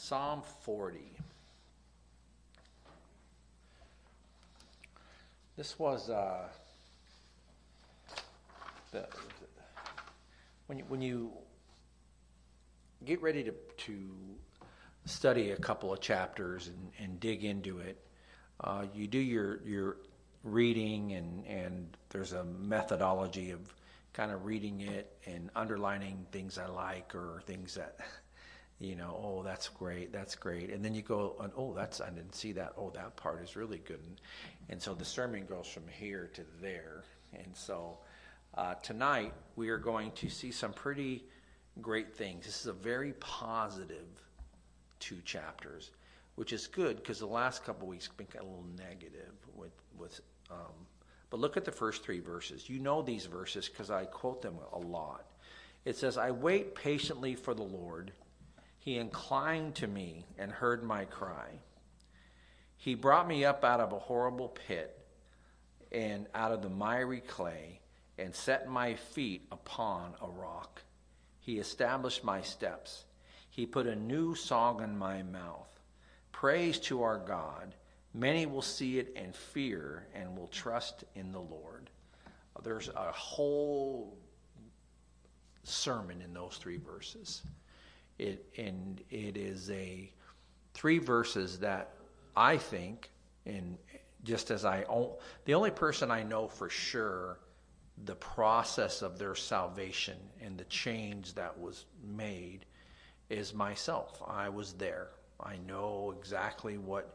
Psalm 40. This was when you get ready to study a couple of chapters and dig into it, you do your reading and there's a methodology of kind of reading it and underlining things I like or things that, oh, that's great. And then you go, oh, I didn't see that. Oh, that part is really good. And so the sermon goes from here to there. And so tonight we are going to see some pretty great things. This is a very positive 2 chapters, which is good because the last couple of weeks have been a little negative but look at the first 3 verses. You know these verses because I quote them a lot. It says, I wait patiently for the Lord. He inclined to me and heard my cry. He brought me up out of a horrible pit and out of the miry clay and set my feet upon a rock. He established my steps. He put a new song in my mouth. Praise to our God. Many will see it and fear and will trust in the Lord. There's a whole sermon in those 3 verses. It is 3 verses that I think, and just as the only person I know for sure the process of their salvation and the change that was made is myself. I was there. I know exactly what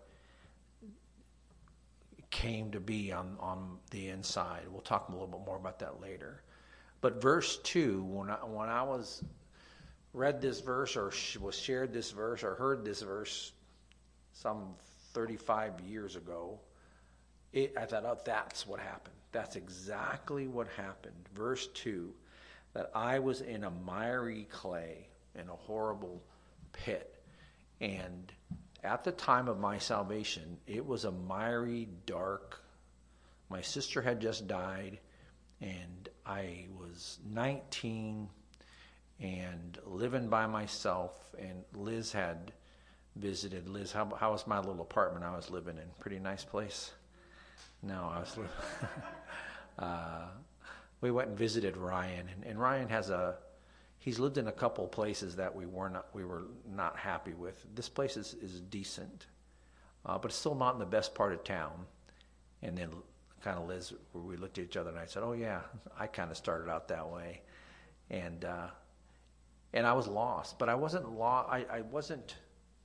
came to be on the inside. We'll talk a little bit more about that later. But verse 2, when I was read this verse or was shared this verse or heard this verse some 35 years ago, I thought, oh, that's what happened. That's exactly what happened. Verse 2, that I was in a miry clay, in a horrible pit. And at the time of my salvation, it was a miry, dark. My sister had just died, and I was 19 and living by myself. And Liz had visited. Liz, how was my little apartment I was living in? Pretty nice place? No, I was living. We went and visited Ryan, and Ryan he's lived in a couple places that we were not happy with. This place is decent, but it's still not in the best part of town. And then kind of Liz, where we looked at each other, and I said, oh yeah, I kind of started out that way. And I was lost, but I wasn't lost. I wasn't,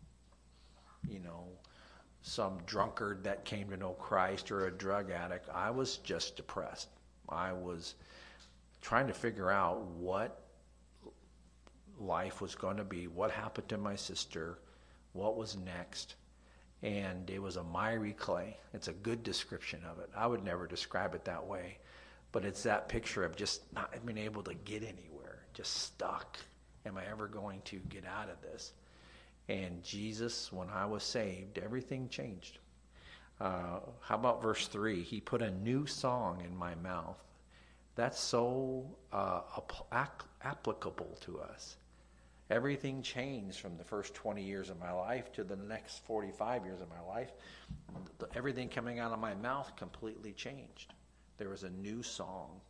some drunkard that came to know Christ or a drug addict. I was just depressed. I was trying to figure out what life was going to be, what happened to my sister, what was next. And it was a miry clay. It's a good description of it. I would never describe it that way, but it's that picture of just not being able to get anywhere, just stuck. Am I ever going to get out of this? And Jesus, when I was saved, everything changed. How about verse 3? He put a new song in my mouth. That's so applicable to us. Everything changed from the first 20 years of my life to the next 45 years of my life. Everything coming out of my mouth completely changed. There was a new song.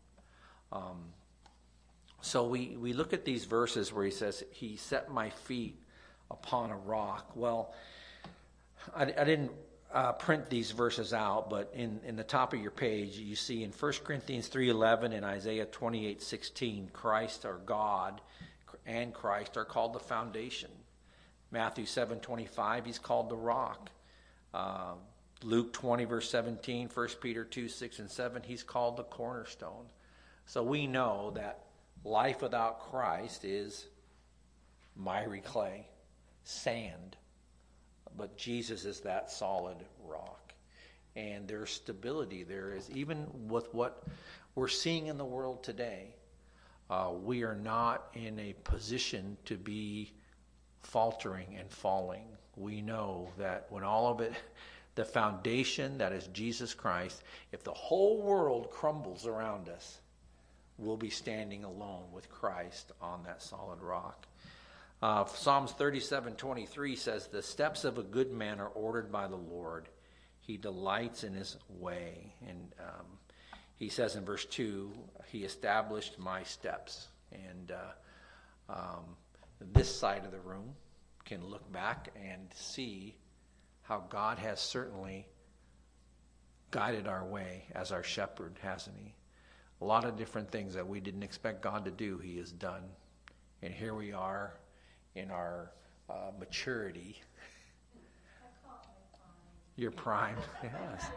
So we look at these verses where he says, he set my feet upon a rock. Well, I didn't print these verses out, but in the top of your page, you see in 1 Corinthians 3:11 and Isaiah 28:16, Christ or God and Christ are called the foundation. Matthew 7:25, he's called the rock. Luke 20 verse 17, 1 Peter 2:6 and 7, he's called the cornerstone. So we know that life without Christ is miry clay, sand. But Jesus is that solid rock. And there's stability. There is, even with what we're seeing in the world today, we are not in a position to be faltering and falling. We know that when all of it, the foundation that is Jesus Christ, if the whole world crumbles around us, we'll be standing alone with Christ on that solid rock. Psalms 37:23 says, "The steps of a good man are ordered by the Lord. He delights in his way." And he says in verse 2, "He established my steps." And this side of the room can look back and see how God has certainly guided our way as our shepherd, hasn't he? A lot of different things that we didn't expect God to do, he has done. And here we are in our maturity. Your prime, yes.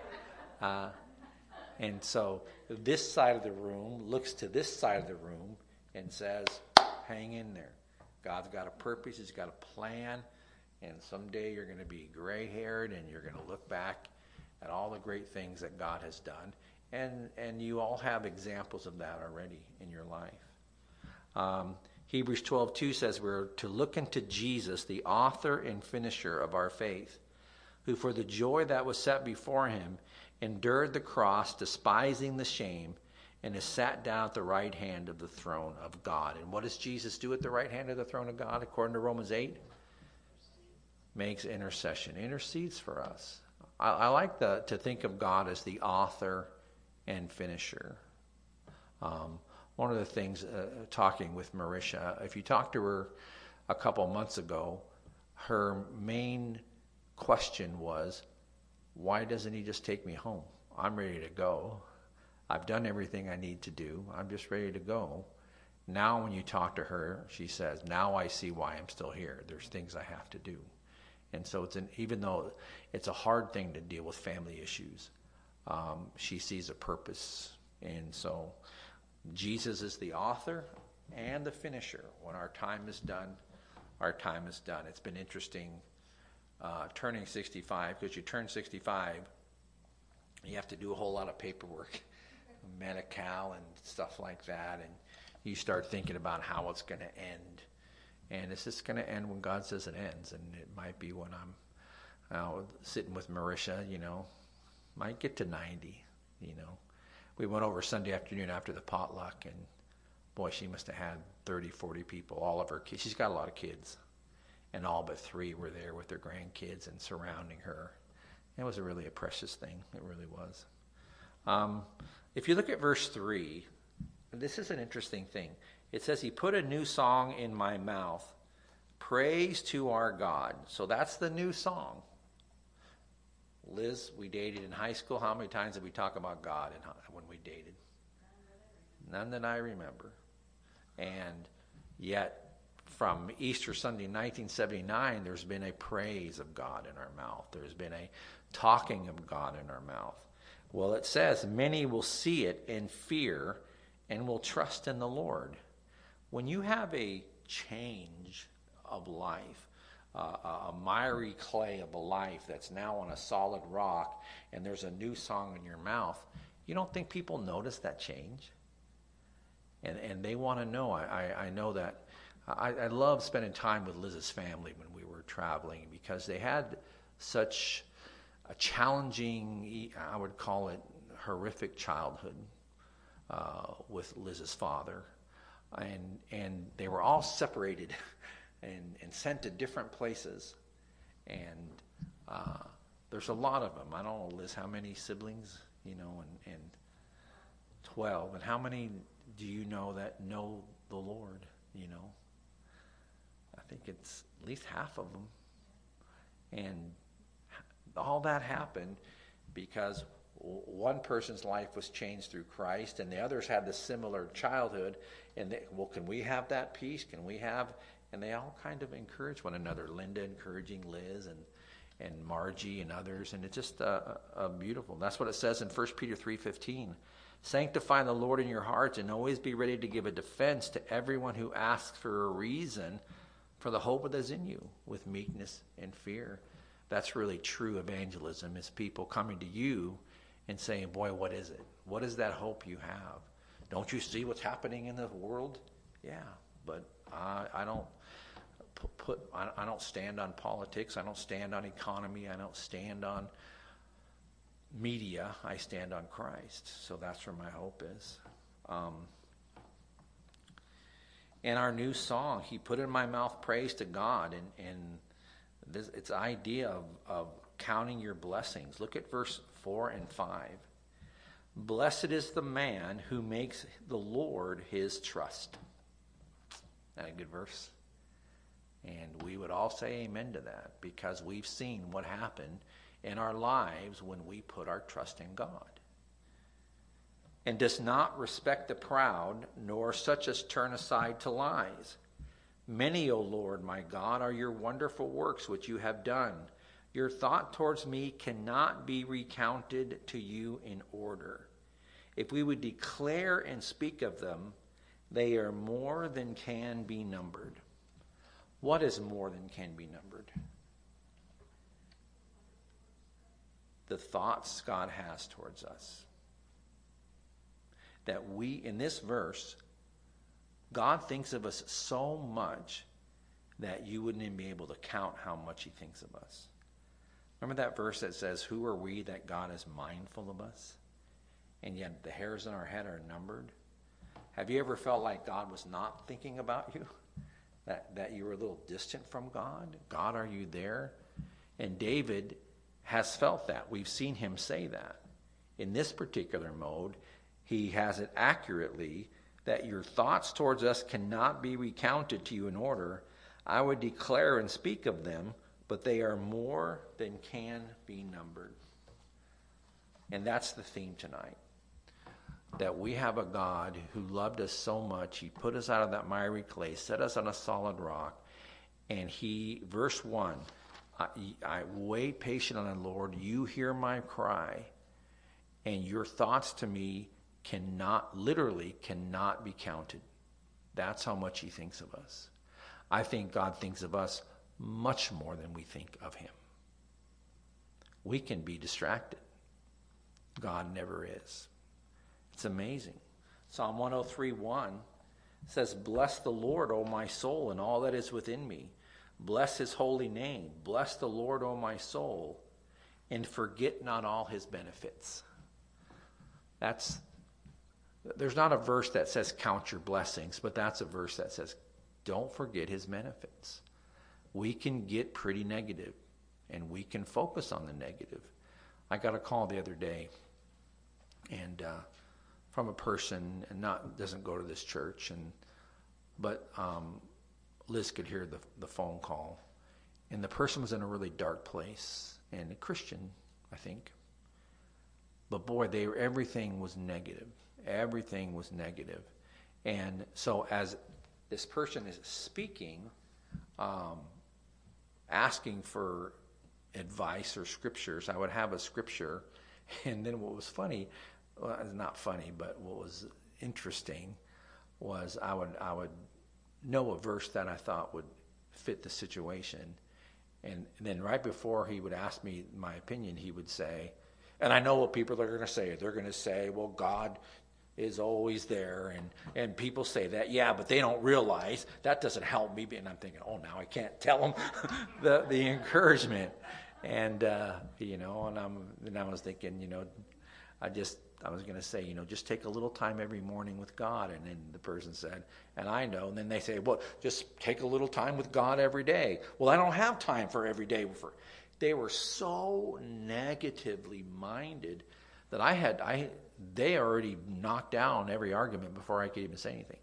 And so this side of the room looks to this side of the room and says, hang in there. God's got a purpose, he's got a plan, and someday you're going to be gray-haired and you're going to look back at all the great things that God has done. And you all have examples of that already in your life. Hebrews 12:2 says we're to look into Jesus, the author and finisher of our faith, who for the joy that was set before him endured the cross, despising the shame, and is sat down at the right hand of the throne of God. And what does Jesus do at the right hand of the throne of God, according to Romans 8? Makes intercession, intercedes for us. I like to think of God as the author and finisher. One of the things, talking with Marisha, if you talked to her a couple months ago, her main question was, why doesn't he just take me home? I'm ready to go. I've done everything I need to do. I'm just ready to go. Now when you talk to her, she says, now I see why I'm still here. There's things I have to do. And so even though it's a hard thing to deal with family issues, she sees a purpose. And so Jesus is the author and the finisher. When our time is done, our time is done. It's been interesting turning 65, because you turn 65, you have to do a whole lot of paperwork, Medi-Cal and stuff like that, and you start thinking about how it's going to end. And it's just going to end when God says it ends, and it might be when I'm sitting with Marisha, might get to 90, We went over Sunday afternoon after the potluck, and boy, she must have had 30, 40 people, all of her kids. She's got a lot of kids, and all but 3 were there with their grandkids and surrounding her. It was really a precious thing. It really was. If you look at verse 3, this is an interesting thing. It says, he put a new song in my mouth, praise to our God. So that's the new song. Liz, we dated in high school. How many times did we talk about God when we dated? None that I remember. And yet, from Easter Sunday 1979, there's been a praise of God in our mouth. There's been a talking of God in our mouth. Well, it says, many will see it in fear and will trust in the Lord. When you have a change of life, a miry clay of a life that's now on a solid rock, and there's a new song in your mouth, you don't think people notice that change? And they want to know. I know that. I love spending time with Liz's family when we were traveling, because they had such a challenging, I would call it horrific childhood with Liz's father. And they were all separated and sent to different places. And there's a lot of them. I don't know, Liz, how many siblings, and 12. And how many do you know that know the Lord, I think it's at least half of them. And all that happened because one person's life was changed through Christ, and the others had this similar childhood. And can we have that peace? Can we have? And they all kind of encourage one another. Linda encouraging Liz, and Margie and others, and it's just beautiful. That's what it says in 1 Peter 3:15. Sanctify the Lord in your hearts, and always be ready to give a defense to everyone who asks for a reason for the hope that is in you, with meekness and fear. That's really true evangelism, is people coming to you and saying, boy, what is it? What is that hope you have? Don't you see what's happening in the world? Yeah, but I don't I don't stand on politics. I don't stand on economy. I don't stand on media. I stand on Christ. So that's where my hope is. In our new song, he put in my mouth praise to God, and it's idea of counting your blessings. Look at verse 4 and 5. Blessed is the man who makes the Lord his trust. Isn't that a good verse? And we would all say amen to that, because we've seen what happened in our lives when we put our trust in God. And does not respect the proud, nor such as turn aside to lies. Many, O Lord, my God, are your wonderful works which you have done. Your thought towards me cannot be recounted to you in order. If we would declare and speak of them, they are more than can be numbered. What is more than can be numbered? The thoughts God has towards us. That we, in this verse, God thinks of us so much that you wouldn't even be able to count how much he thinks of us. Remember that verse that says, who are we that God is mindful of us? And yet the hairs on our head are numbered. Have you ever felt like God was not thinking about you? That you were a little distant from God? God, are you there? And David has felt that. We've seen him say that. In this particular mode, he has it accurately that your thoughts towards us cannot be recounted to you in order. I would declare and speak of them, but they are more than can be numbered. And that's the theme tonight. That we have a God who loved us so much, he put us out of that miry clay, set us on a solid rock, and he, verse 1, I wait patient on the Lord, you hear my cry, and your thoughts to me cannot be counted. That's how much he thinks of us. I think God thinks of us much more than we think of him. We can be distracted. God never is. It's amazing. Psalm 103:1 says, bless the Lord, O my soul, and all that is within me. Bless his holy name. Bless the Lord, O my soul, and forget not all his benefits. There's not a verse that says count your blessings, but that's a verse that says don't forget his benefits. We can get pretty negative, and we can focus on the negative. I got a call the other day, and from a person, and doesn't go to this church, but Liz could hear the phone call, and the person was in a really dark place, and a Christian, I think. But boy, everything was negative. Everything was negative. And so as this person is speaking, asking for advice or scriptures, I would have a scripture. And then what was funny, well, it's not funny, but what was interesting was I would know a verse that I thought would fit the situation. And then right before he would ask me my opinion, he would say, and I know what people are going to say. They're going to say, well, God is always there. And people say that, yeah, but they don't realize that doesn't help me. And I'm thinking, oh, now I can't tell them the encouragement. And, and I was thinking, I was going to say, just take a little time every morning with God. And then the person said, and I know. And then they say, well, just take a little time with God every day. Well, I don't have time for every day. They were so negatively minded that they already knocked down every argument before I could even say anything.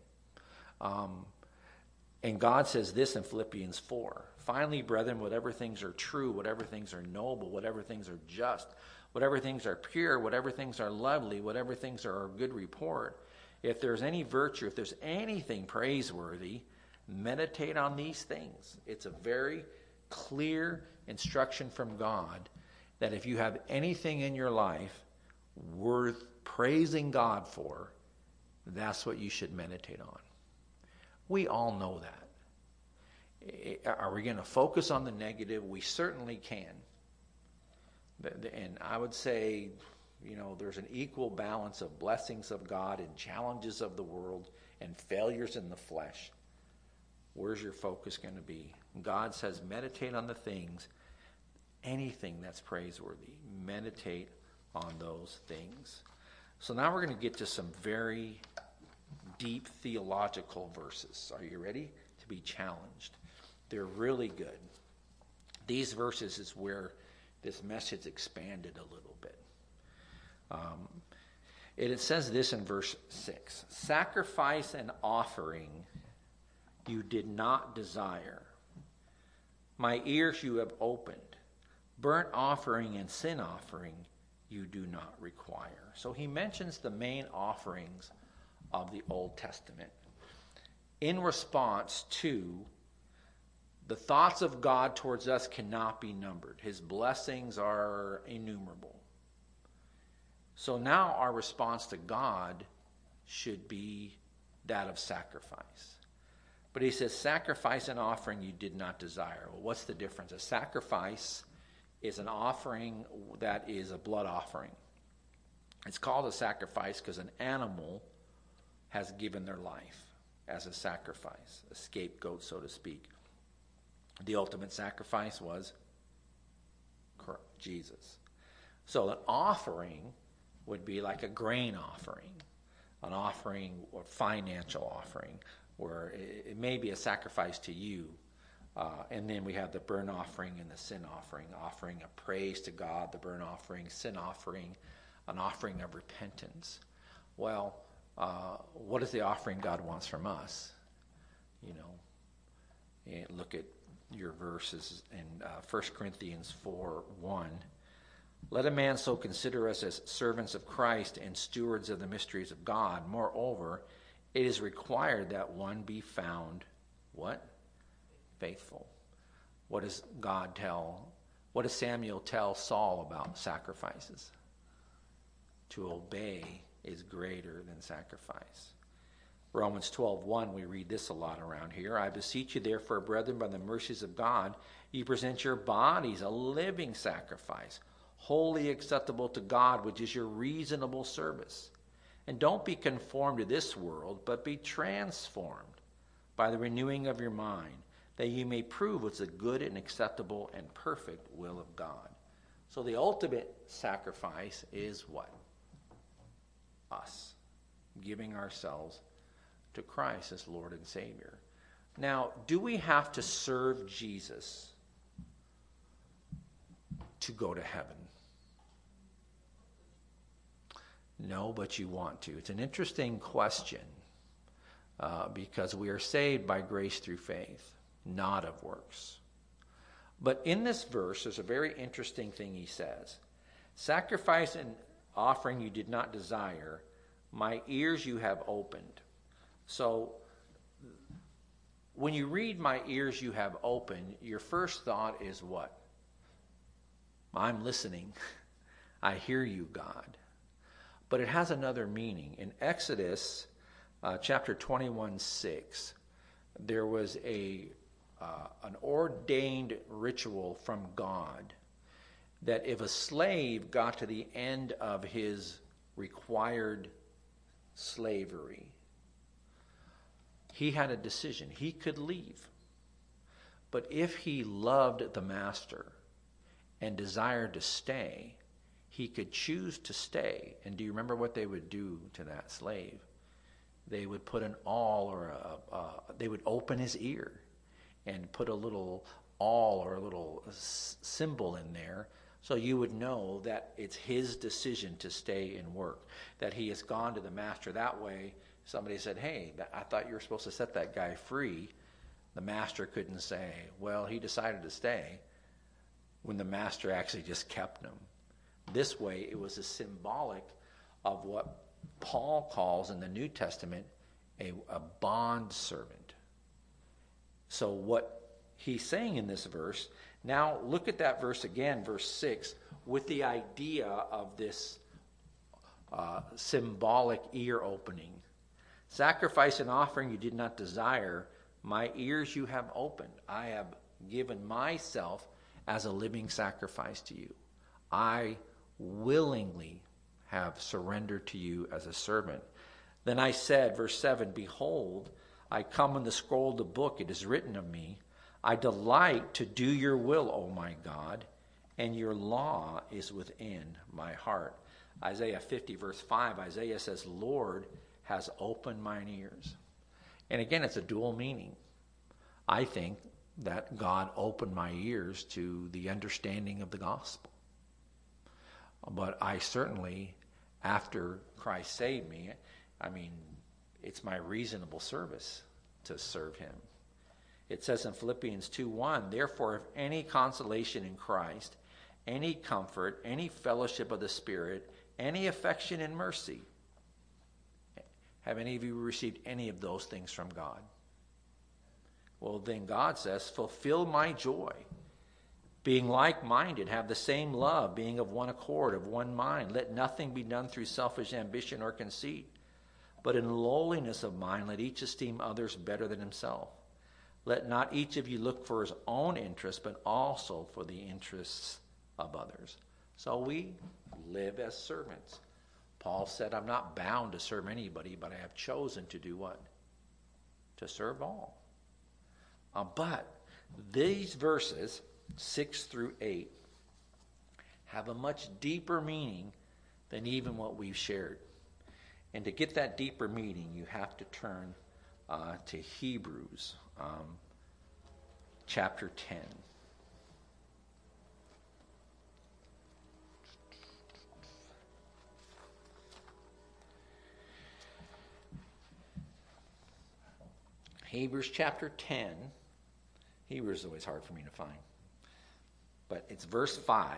And God says this in Philippians 4. Finally, brethren, whatever things are true, whatever things are noble, whatever things are just, whatever things are pure, whatever things are lovely, whatever things are of good report, if there's any virtue, if there's anything praiseworthy, meditate on these things. It's a very clear instruction from God that if you have anything in your life worth praising God for, that's what you should meditate on. We all know that. Are we going to focus on the negative? We certainly can. And I would say, there's an equal balance of blessings of God and challenges of the world and failures in the flesh. Where's your focus going to be? God says, meditate on the things, anything that's praiseworthy. Meditate on those things. So now we're going to get to some very deep theological verses. Are you ready to be challenged? They're really good. These verses is where this message expanded a little bit. It says this in verse 6. Sacrifice and offering you did not desire. My ears you have opened. Burnt offering and sin offering you do not require. So he mentions the main offerings of the Old Testament in response to the thoughts of God towards us cannot be numbered. His blessings are innumerable. So now our response to God should be that of sacrifice. But he says, sacrifice and offering you did not desire. Well, what's the difference? A sacrifice is an offering that is a blood offering. It's called a sacrifice because an animal has given their life as a sacrifice, a scapegoat, so to speak. The ultimate sacrifice was Jesus. So an offering would be like a grain offering, an offering or financial offering, where it may be a sacrifice to you. And then we have the burnt offering and the sin offering, offering of praise to God, the burnt offering, sin offering, an offering of repentance. Well, what is the offering God wants from us? You know, and look at your verses in 1 Corinthians 4:1. Let a man so consider us as servants of Christ and stewards of the mysteries of God. Moreover, it is required that one be found, what? Faithful. What does Samuel tell Saul about sacrifices? To obey is greater than sacrifice. Romans 12:1, we read this a lot around here. I beseech you therefore, brethren, by the mercies of God, you present your bodies a living sacrifice, wholly acceptable to God, which is your reasonable service. And don't be conformed to this world, but be transformed by the renewing of your mind, that you may prove what's the good and acceptable and perfect will of God. So the ultimate sacrifice is what? Us. Giving ourselves to Christ as Lord and Savior. Now, do we have to serve Jesus to go to heaven? No, but you want to. It's an interesting question because we are saved by grace through faith, not of works. But in this verse, there's a very interesting thing he says. Sacrifice and offering you did not desire, my ears you have opened. So when you read my ears you have opened, your first thought is what? I'm listening. I hear you, God. But it has another meaning. In Exodus chapter 21:6, there was an ordained ritual from God that if a slave got to the end of his required slavery, he had a decision. He could leave. But if he loved the master and desired to stay, he could choose to stay. And do you remember what they would do to that slave? They would put an awl or they would open his ear and put a little awl or a little symbol in there so you would know that it's his decision to stay and work, that he has gone to the master. That way, somebody said, hey, I thought you were supposed to set that guy free. The master couldn't say, well, he decided to stay, when the master actually just kept him. This way, it was a symbolic of what Paul calls in the New Testament a bond servant. So what he's saying in this verse, now look at that verse again, verse 6, with the idea of this symbolic ear opening. Sacrifice and offering you did not desire, my ears you have opened. I have given myself as a living sacrifice to you. I willingly have surrendered to you as a servant. Then I said, verse 7, behold, I come in the scroll of the book, it is written of me, I delight to do your will, O my God, and your law is within my heart. Isaiah 50, verse 5, Isaiah says, Lord, has opened mine ears. And again, it's a dual meaning. I think that God opened my ears to the understanding of the gospel. But I certainly, after Christ saved me, it's my reasonable service to serve him. It says in Philippians 2:1, therefore, if any consolation in Christ, any comfort, any fellowship of the Spirit, any affection and mercy, have any of you received any of those things from God? Well, then God says, fulfill my joy, being like-minded, have the same love, being of one accord, of one mind. Let nothing be done through selfish ambition or conceit, but in lowliness of mind, let each esteem others better than himself. Let not each of you look for his own interest, but also for the interests of others. So we live as servants. Paul said, I'm not bound to serve anybody, but I have chosen to do what? To serve all. But these verses, 6 through 8, have a much deeper meaning than even what we've shared. And to get that deeper meaning, you have to turn to Hebrews chapter 10. Hebrews chapter 10. Hebrews is always hard for me to find. But it's verse 5.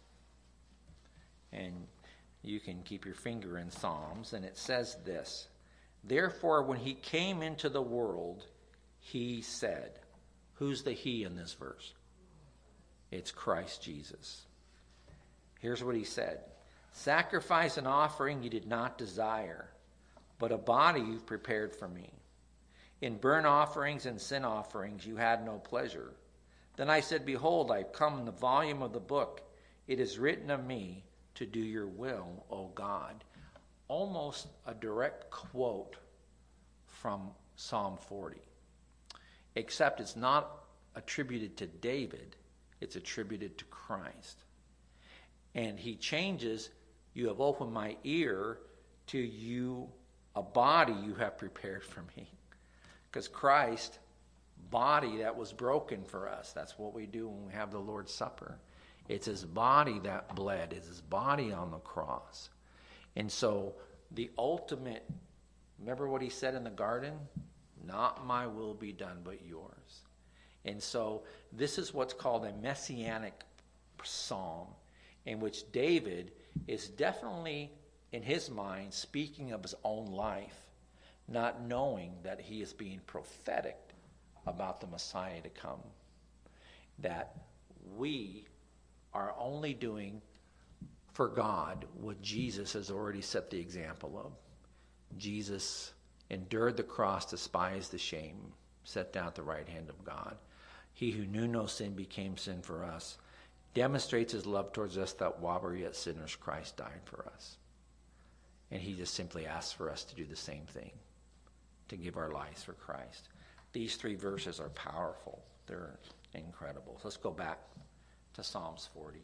And you can keep your finger in Psalms. And it says this. Therefore, when he came into the world, he said. Who's the he in this verse? It's Christ Jesus. Here's what he said. Sacrifice and offering you did not desire, but a body you've prepared for me. In burnt offerings and sin offerings you had no pleasure. Then I said, behold, I've come in the volume of the book. It is written of me to do your will, O God. Almost a direct quote from Psalm 40. Except it's not attributed to David. It's attributed to Christ. And he changes, you have opened my ear to you, a body you have prepared for me. Because Christ, body that was broken for us. That's what we do when we have the Lord's Supper. It's his body that bled. It's his body on the cross. And so the ultimate, remember what he said in the garden? Not my will be done, but yours. And so this is what's called a messianic psalm, in which David is definitely, in his mind, speaking of his own life, not knowing that he is being prophetic about the Messiah to come. That we are only doing for God what Jesus has already set the example of. Jesus endured the cross, despised the shame, sat down at the right hand of God. He who knew no sin became sin for us, demonstrates his love towards us that while we were yet sinners, Christ died for us. And he just simply asks for us to do the same thing, to give our lives for Christ. These 3 verses are powerful. They're incredible. So let's go back to Psalms 40.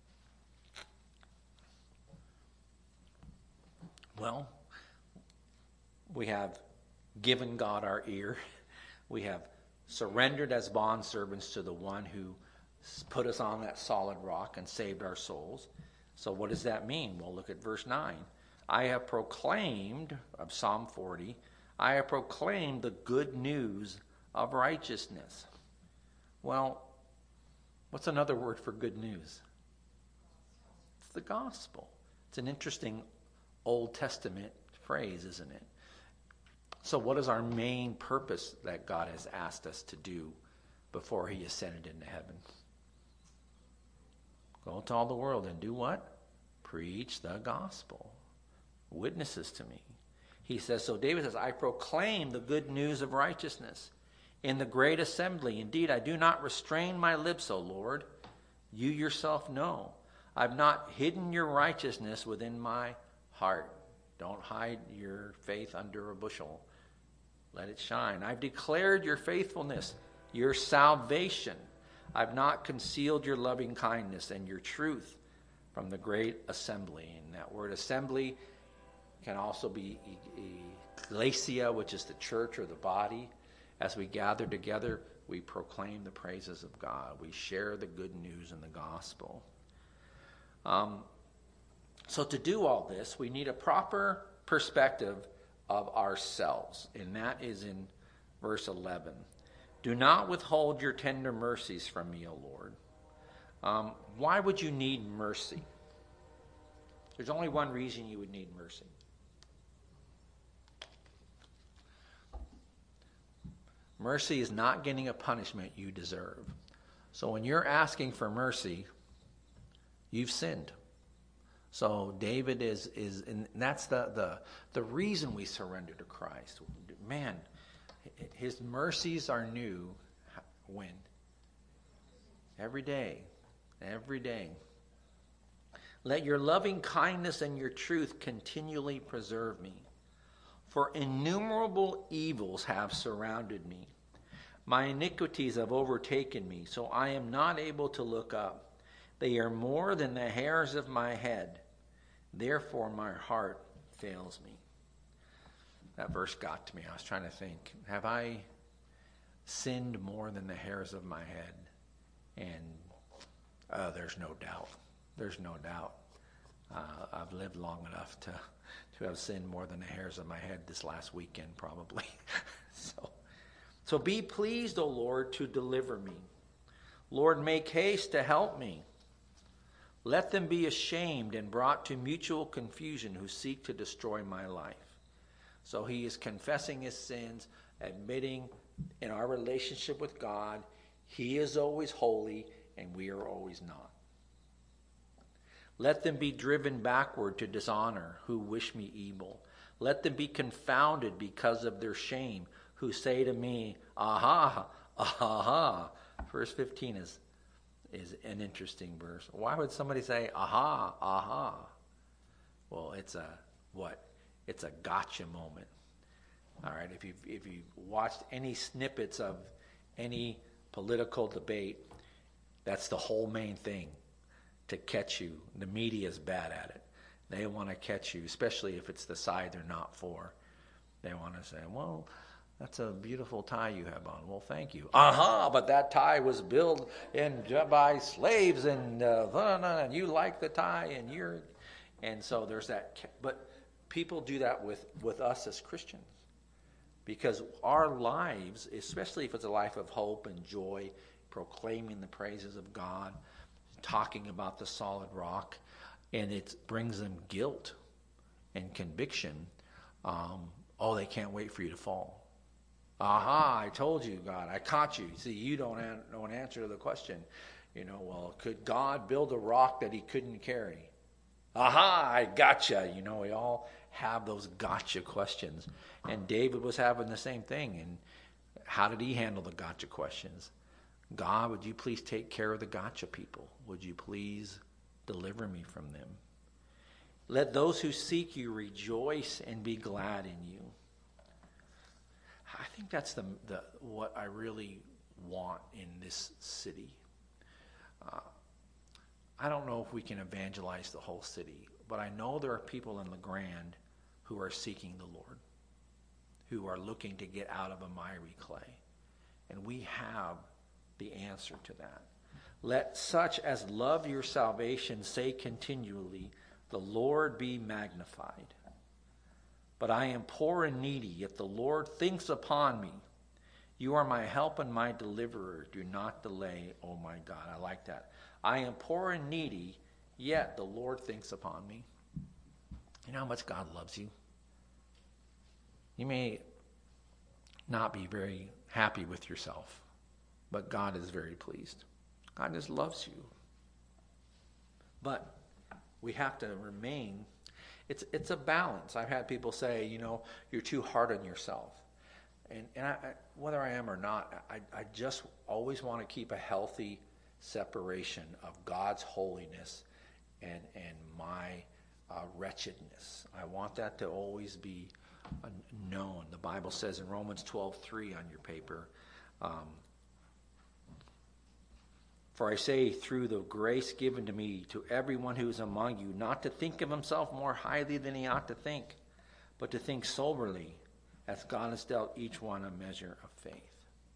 Well, we have given God our ear. We have surrendered as bondservants to the one who put us on that solid rock and saved our souls. So what does that mean? Well, look at verse 9. I have proclaimed, of Psalm 40, I have proclaimed the good news of righteousness. Well, what's another word for good news? It's the gospel. It's an interesting Old Testament phrase, isn't it? So what is our main purpose that God has asked us to do before he ascended into heaven? Go to all the world and do what? Preach the gospel. Witnesses to me. He says, so David says, I proclaim the good news of righteousness in the great assembly. Indeed, I do not restrain my lips, O Lord. You yourself know. I've not hidden your righteousness within my heart. Don't hide your faith under a bushel. Let it shine. I've declared your faithfulness, your salvation. I've not concealed your loving kindness and your truth from the great assembly. And that word assembly can also be ecclesia, which is the church or the body. As we gather together, we proclaim the praises of God. We share the good news in the gospel. So to do all this, we need a proper perspective of ourselves. And that is in verse 11. Do not withhold your tender mercies from me, O Lord. Why would you need mercy? There's only one reason you would need mercy. Mercy is not getting a punishment you deserve. So when you're asking for mercy, you've sinned. So David is and that's the reason we surrender to Christ. Man, his mercies are new when? Every day. Every day. Let your loving kindness and your truth continually preserve me. For innumerable evils have surrounded me. My iniquities have overtaken me, so I am not able to look up. They are more than the hairs of my head. Therefore my heart fails me. That verse got to me. I was trying to think, have I sinned more than the hairs of my head? And there's no doubt. There's no doubt. I've lived long enough to have sinned more than the hairs of my head this last weekend, probably. So be pleased, O Lord, to deliver me. Lord, make haste to help me. Let them be ashamed and brought to mutual confusion who seek to destroy my life. So he is confessing his sins, admitting in our relationship with God, he is always holy and we are always not. Let them be driven backward to dishonor who wish me evil. Let them be confounded because of their shame who say to me, aha, aha. Verse 15 is an interesting verse. Why would somebody say, aha, aha? Well, it's a what? It's a gotcha moment. All right, if you watched any snippets of any political debate, that's the whole main thing, to catch you. The media is bad at it. They want to catch you, especially if it's the side they're not for. They want to say, well, that's a beautiful tie you have on. Well, thank you. But that tie was built by slaves, and you like the tie, and so there's that. But people do that with us as Christians, because our lives, especially if it's a life of hope and joy, proclaiming the praises of God, talking about the solid rock, and it brings them guilt and conviction. They can't wait for you to fall. I told you, God, I caught you. See, you don't know an answer to the question. Well, could God build a rock that he couldn't carry? I gotcha. We all have those gotcha questions. And David was having the same thing. And how did he handle the gotcha questions? God, would you please take care of the gotcha people? Would you please deliver me from them? Let those who seek you rejoice and be glad in you. I think that's the what I really want in this city. I don't know if we can evangelize the whole city, but I know there are people in LeGrand who are seeking the Lord, who are looking to get out of a miry clay. And we have the answer to that. Let such as love your salvation say continually, the Lord be magnified. But I am poor and needy, yet the Lord thinks upon me. You are my help and my deliverer. Do not delay, oh my God. I like that. I am poor and needy, yet the Lord thinks upon me. You know how much God loves you? You may not be very happy with yourself, but God is very pleased. God just loves you. But we have to remain. It's a balance. I've had people say, you're too hard on yourself. And I, whether I am or not, I just always want to keep a healthy separation of God's holiness and my wretchedness. I want that to always be known. The Bible says in Romans 12:3 on your paper, for I say, through the grace given to me, to everyone who is among you, not to think of himself more highly than he ought to think, but to think soberly, as God has dealt each one a measure of faith.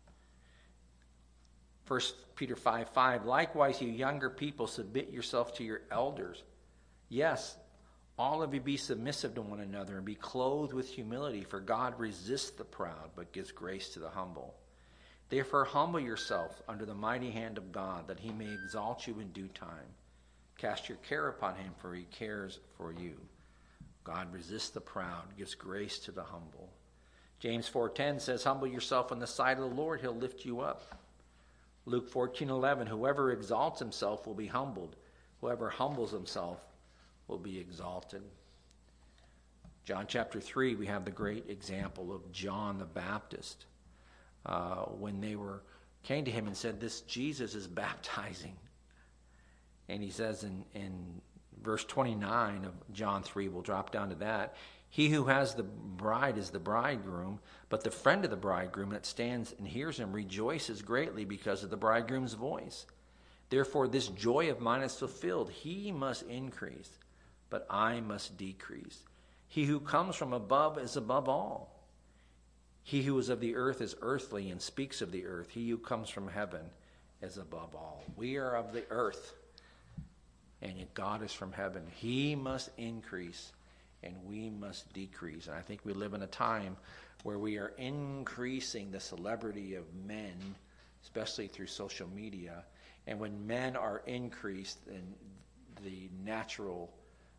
1 Peter 5:5, likewise, you younger people, submit yourself to your elders. Yes, all of you be submissive to one another and be clothed with humility, for God resists the proud, but gives grace to the humble. Therefore, humble yourself under the mighty hand of God, that he may exalt you in due time. Cast your care upon him, for he cares for you. God resists the proud, gives grace to the humble. James 4:10 says, humble yourself in the sight of the Lord, he'll lift you up. Luke 14:11, whoever exalts himself will be humbled. Whoever humbles himself will be exalted. John chapter 3, we have the great example of John the Baptist. When they came to him and said, this Jesus is baptizing. And he says in verse 29 of John 3, we'll drop down to that, he who has the bride is the bridegroom, but the friend of the bridegroom that stands and hears him rejoices greatly because of the bridegroom's voice. Therefore this joy of mine is fulfilled. He must increase, but I must decrease. He who comes from above is above all. He who is of the earth is earthly and speaks of the earth. He who comes from heaven is above all. We are of the earth, and yet God is from heaven. He must increase, and we must decrease. And I think we live in a time where we are increasing the celebrity of men, especially through social media. And when men are increased, then the natural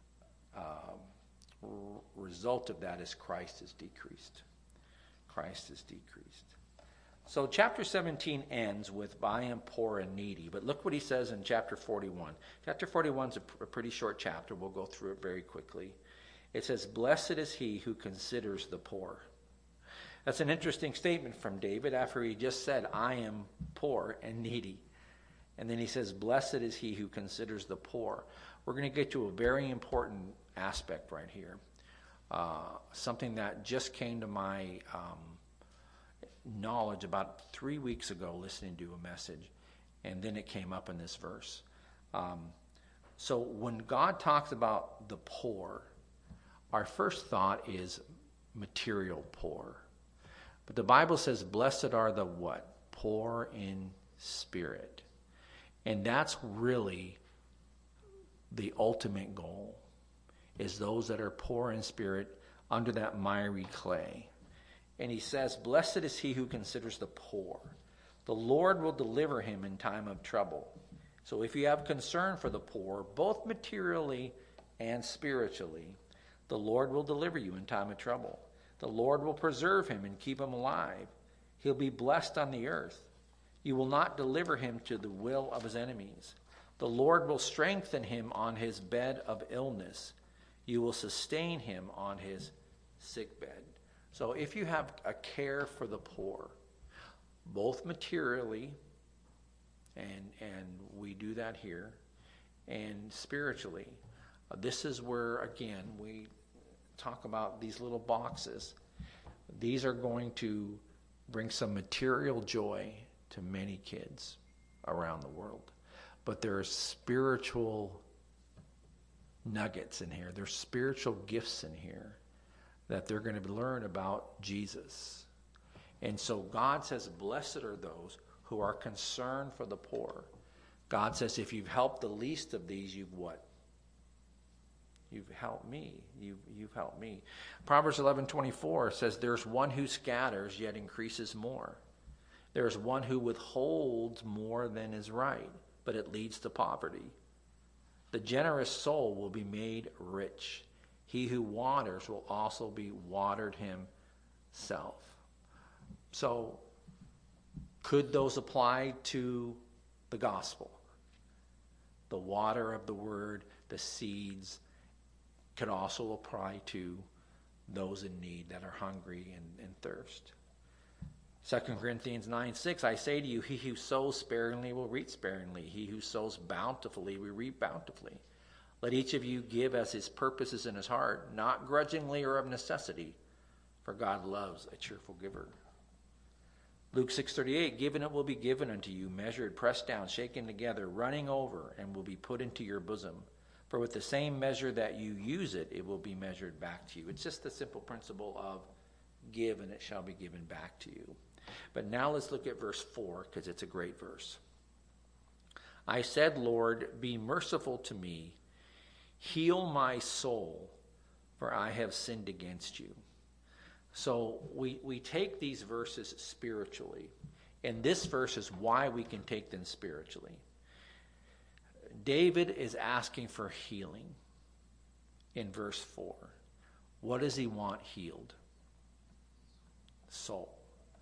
result of that is Christ is decreased. Christ is decreased. So chapter 17 ends with I am poor and needy. But look what he says in chapter 41. Chapter 41 is a pretty short chapter. We'll go through it very quickly. It says, blessed is he who considers the poor. That's an interesting statement from David after he just said, I am poor and needy. And then he says, blessed is he who considers the poor. We're going to get to a very important aspect right here. Something that just came to my knowledge about 3 weeks ago listening to a message. And then it came up in this verse. So when God talks about the poor, our first thought is material poor. But the Bible says, blessed are the what? Poor in spirit. And that's really the ultimate goal, is those that are poor in spirit under that miry clay. And he says, blessed is he who considers the poor. The Lord will deliver him in time of trouble. So if you have concern for the poor, both materially and spiritually, the Lord will deliver you in time of trouble. The Lord will preserve him and keep him alive. He'll be blessed on the earth. You will not deliver him to the will of his enemies. The Lord will strengthen him on his bed of illness. You will sustain him on his sick bed. So if you have a care for the poor, both materially, and we do that here, and spiritually, this is where, again, we talk about these little boxes. These are going to bring some material joy to many kids around the world. But there are spiritual nuggets in here. There's spiritual gifts in here that they're going to learn about Jesus. And so God says, blessed are those who are concerned for the poor. God says, if you've helped the least of these, you've what? You've helped me. You've helped me. Proverbs 11:24 says, there's one who scatters yet increases more. There's one who withholds more than is right, but it leads to poverty. The generous soul will be made rich. He who waters will also be watered himself. So, could those apply to the gospel? The water of the word, the seeds, could also apply to those in need that are hungry and thirst. 2 Corinthians 9:6, I say to you, he who sows sparingly will reap sparingly. He who sows bountifully will reap bountifully. Let each of you give as his purpose is in his heart, not grudgingly or of necessity, for God loves a cheerful giver. Luke 6:38, given it will be given unto you, measured, pressed down, shaken together, running over, and will be put into your bosom. For with the same measure that you use it, it will be measured back to you. It's just the simple principle of give and it shall be given back to you. But now let's look at verse 4 because it's a great verse. I said, Lord, be merciful to me. Heal my soul, for I have sinned against you. So we take these verses spiritually. And this verse is why we can take them spiritually. David is asking for healing in verse 4. What does he want healed? Soul.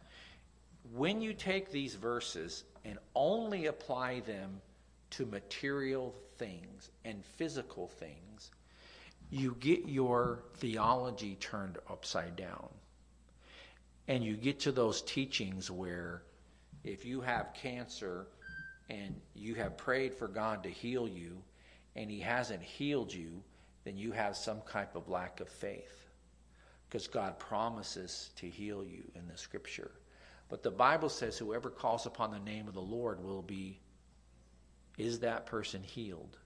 When you take these verses and only apply them to material things and physical things, you get your theology turned upside down. And you get to those teachings where if you have cancer and you have prayed for God to heal you and he hasn't healed you, then you have some type of lack of faith. Because God promises to heal you in the scripture. But the Bible says whoever calls upon the name of the Lord will be, is that person healed?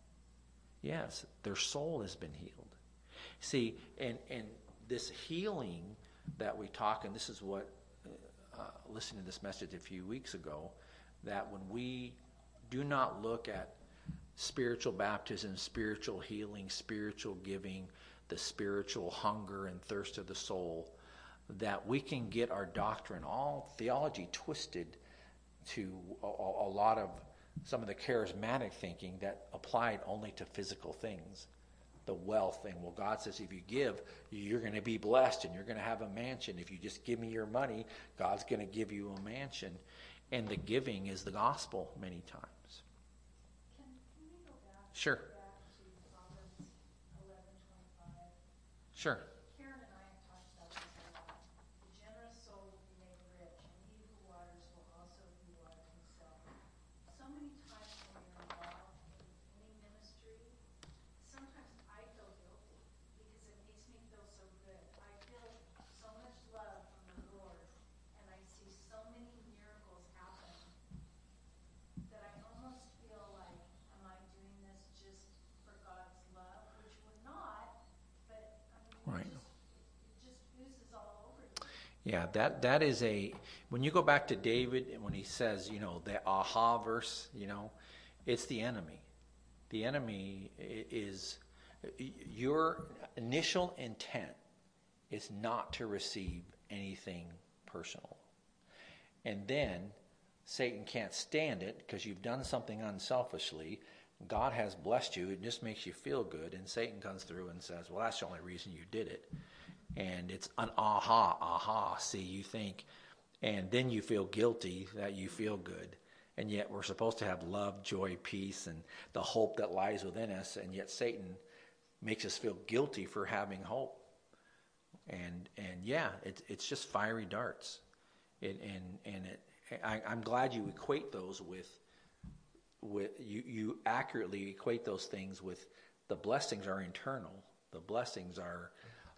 Yes, their soul has been healed. See, and this healing that we talk, and this is what, listening to this message a few weeks ago, that when we do not look at spiritual baptism, spiritual healing, spiritual giving, the spiritual hunger and thirst of the soul, that we can get our doctrine, all theology twisted to a lot of some of the charismatic thinking that applied only to physical things. The wealth thing. Well, God says if you give, you're going to be blessed and you're going to have a mansion. If you just give me your money, God's going to give you a mansion. And the giving is the gospel many times. Can we go back? Sure. Back to Proverbs 11:25? Sure. Karen and I have talked about this a lot. The generous soul will be made rich, and he who waters will also be watered himself. So many times when you're involved in any ministry, sometimes I feel guilty because it makes me feel so good. I feel so much love from the Lord, and I see so many miracles happen that I almost feel like, am I doing this just for God's love? Which we're not, but I mean, Right. it just oozes all over you. Yeah, that is when you go back to David and when he says, the aha verse, it's the enemy. The enemy is, your initial intent is not to receive anything personal. And then Satan can't stand it because you've done something unselfishly. God has blessed you. It just makes you feel good. And Satan comes through and says, well, that's the only reason you did it. And it's an aha, see, you think. And then you feel guilty that you feel good. And yet we're supposed to have love, joy, peace, and the hope that lies within us. And yet Satan makes us feel guilty for having hope. And yeah, it's just fiery darts. I'm glad you equate those with you accurately equate those things with the blessings are internal. The blessings are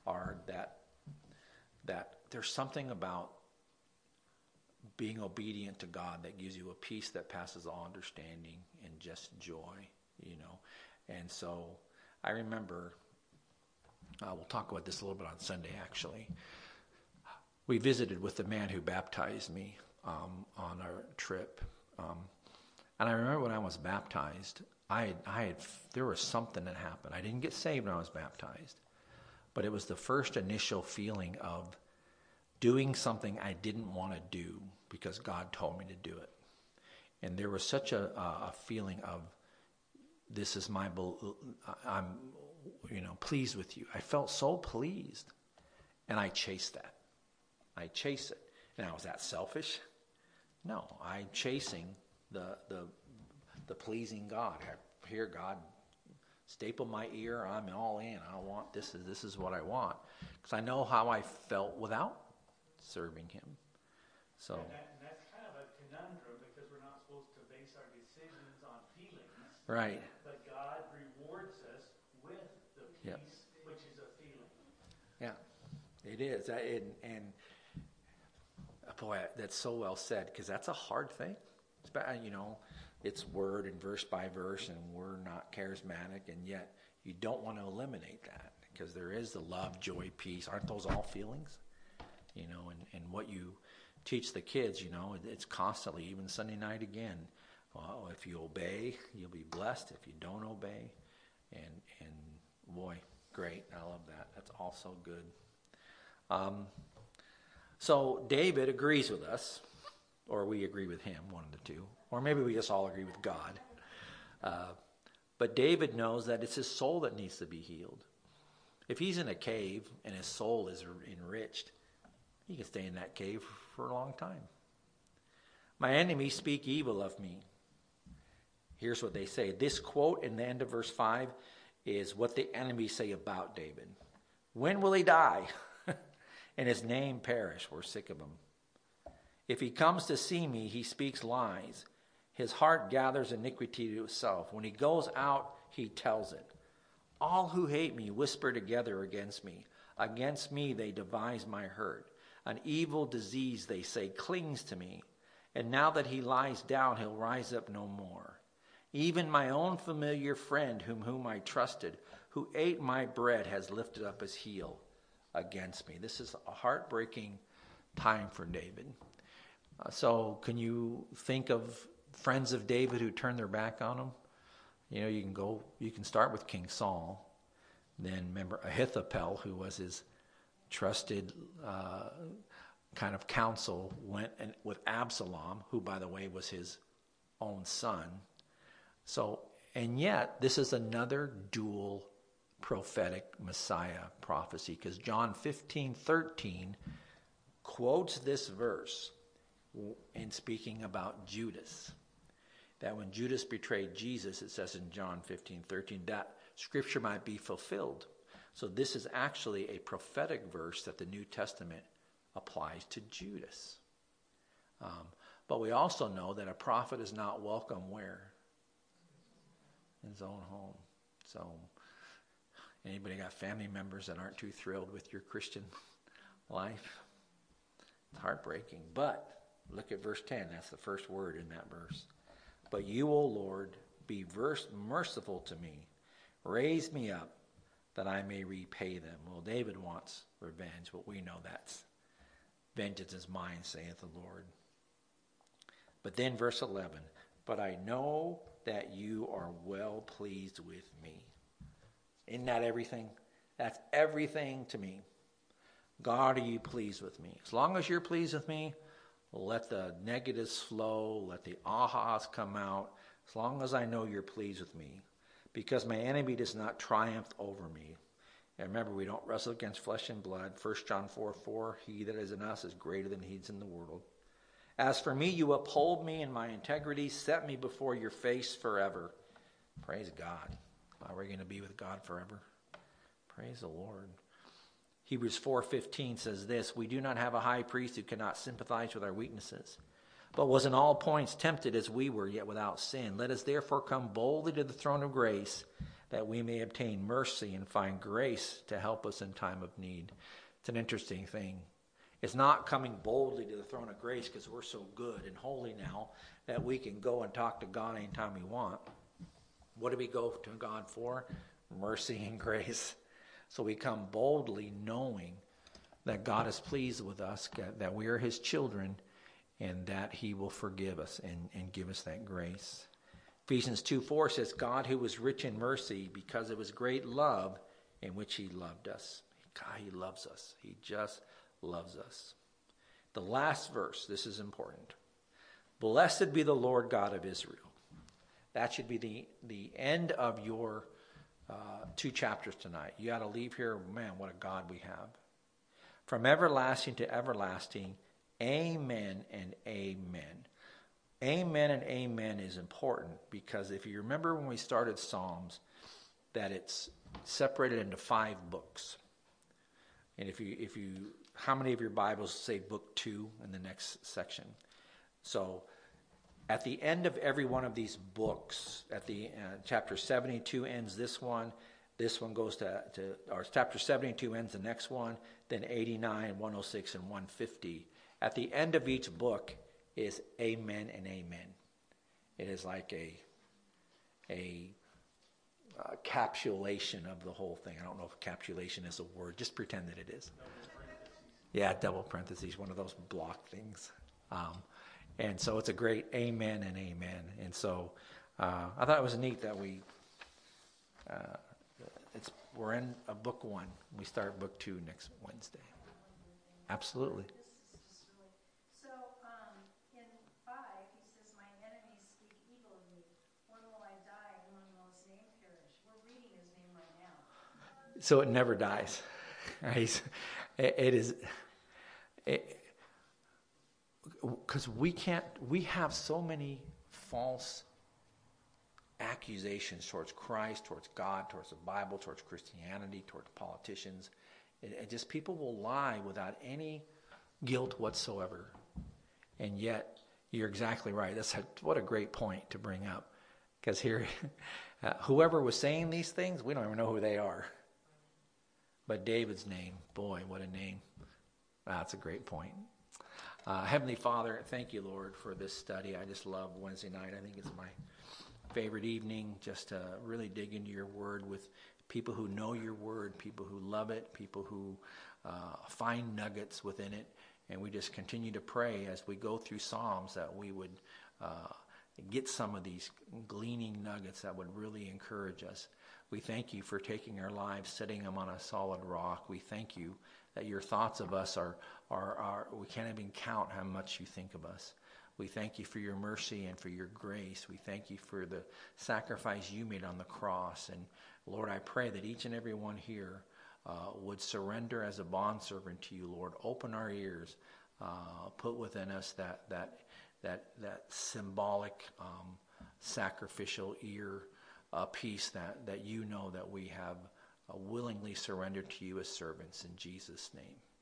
that there's something about being obedient to God that gives you a peace that passes all understanding and just joy, And so I remember, we'll talk about this a little bit on Sunday actually. We visited with the man who baptized me on our trip. And I remember when I was baptized, there was something that happened. I didn't get saved when I was baptized, but it was the first initial feeling of doing something I didn't want to do because God told me to do it. And there was such a feeling of, this is I'm pleased with you. I felt so pleased, and I chased that. I chase it. Now, is that selfish? No, I'm chasing the pleasing God. I hear God staple my ear. I'm all in. I want this is what I want, because I know how I felt without serving Him. So and that's kind of a conundrum because we're not supposed to base our decisions on feelings. Right. But God rewards us with the peace, which is a feeling. Yeah, it is. And boy, that's so well said, because that's a hard thing. It's word and verse by verse, and we're not charismatic, and yet you don't want to eliminate that, because there is the love, joy, peace. Aren't those all feelings? and what you teach the kids, it's constantly, even Sunday night again. Well, if you obey, you'll be blessed. If you don't obey, and boy, great, I love that. That's also good. So David agrees with us, or we agree with him, one of the two, or maybe we just all agree with God. But David knows that it's his soul that needs to be healed. If he's in a cave and his soul is enriched, he can stay in that cave for a long time. My enemies speak evil of me. Here's what they say. This quote in the end of verse 5 is what the enemies say about David. When will he die and his name perish? We're sick of him. If he comes to see me, he speaks lies. His heart gathers iniquity to itself. When he goes out, he tells it. All who hate me whisper together against me. Against me they devise my hurt. An evil disease, they say, clings to me. And now that he lies down, he'll rise up no more. Even my own familiar friend, whom I trusted, who ate my bread, has lifted up his heel against me. This is a heartbreaking time for David. So can you think of friends of David who turned their back on him? You can start with King Saul. Then remember Ahithophel, who was his trusted kind of counsel, went with Absalom, who, by the way, was his own son. So, and yet, this is another dual prophetic Messiah prophecy, because John 15:13 quotes this verse in speaking about Judas. That when Judas betrayed Jesus, it says in John 15:13, that scripture might be fulfilled. So this is actually a prophetic verse that the New Testament applies to Judas. But we also know that a prophet is not welcome where? In his own home. So anybody got family members that aren't too thrilled with your Christian life? It's heartbreaking. But look at verse 10. That's the first word in that verse. But you, O Lord, be merciful to me. Raise me up that I may repay them. Well, David wants revenge, but we know that's vengeance is mine, saith the Lord. But then verse 11, but I know that you are well pleased with me. Isn't that everything? That's everything to me. God, are you pleased with me? As long as you're pleased with me, let the negatives flow, let the ahas come out, as long as I know you're pleased with me. Because my enemy does not triumph over me. And remember, we don't wrestle against flesh and blood. 1 John 4:4, he that is in us is greater than he that's in the world. As for me, you uphold me in my integrity, set me before your face forever. Praise God. Are we going to be with God forever? Praise the Lord. Hebrews 4:15 says this, we do not have a high priest who cannot sympathize with our weaknesses, but was in all points tempted as we were, yet without sin. Let us therefore come boldly to the throne of grace, that we may obtain mercy and find grace to help us in time of need. It's an interesting thing. It's not coming boldly to the throne of grace because we're so good and holy now that we can go and talk to God anytime we want. What do we go to God for? Mercy and grace. So we come boldly knowing that God is pleased with us, that we are his children, and that he will forgive us and give us that grace. Ephesians 2:4 says, God who was rich in mercy because of his great love in which he loved us. God, he loves us. He just loves us. The last verse, this is important. Blessed be the Lord God of Israel. That should be the end of your 2 chapters tonight. You got to leave here, man, what a God we have. From everlasting to everlasting, amen and amen. Amen and amen is important because if you remember when we started Psalms, that it's separated into 5 books. And if you how many of your Bibles say book 2 in the next section? So at the end of every one of these books, at the chapter 72 ends this one goes to or chapter 72 ends the next one, then 89, 106, and 150. At the end of each book is amen and amen. It is like a capsulation of the whole thing. I don't know if capsulation is a word. Just pretend that it is. Yeah, double parentheses, one of those block things. And so it's a great amen and amen. And so I thought it was neat that we're in book 1. We start book 2 next Wednesday. Absolutely. This is just really, so, in 5, he says, my enemies speak evil of me. When will I die, and when will his name perish? We're reading his name right now. So it never dies. Because we have so many false accusations towards Christ, towards God, towards the Bible, towards Christianity, towards politicians. It just, people will lie without any guilt whatsoever. And yet, you're exactly right. What a great point to bring up. Because here, whoever was saying these things, we don't even know who they are. But David's name, boy, what a name. Wow, that's a great point. Heavenly Father, thank you, Lord, for this study. I just love Wednesday night. I think it's my favorite evening, just to really dig into your word with people who know your word, people who love it, people who find nuggets within it. And we just continue to pray as we go through Psalms that we would get some of these gleaning nuggets that would really encourage us. We thank you for taking our lives, setting them on a solid rock. We thank you that your thoughts of us are we can't even count how much you think of us. We thank you for your mercy and for your grace. We thank you for the sacrifice you made on the cross. And Lord, I pray that each and every one here would surrender as a bondservant to you, Lord. Open our ears. Put within us that symbolic sacrificial ear peace that you know that we have willingly surrendered to you as servants. In Jesus' name.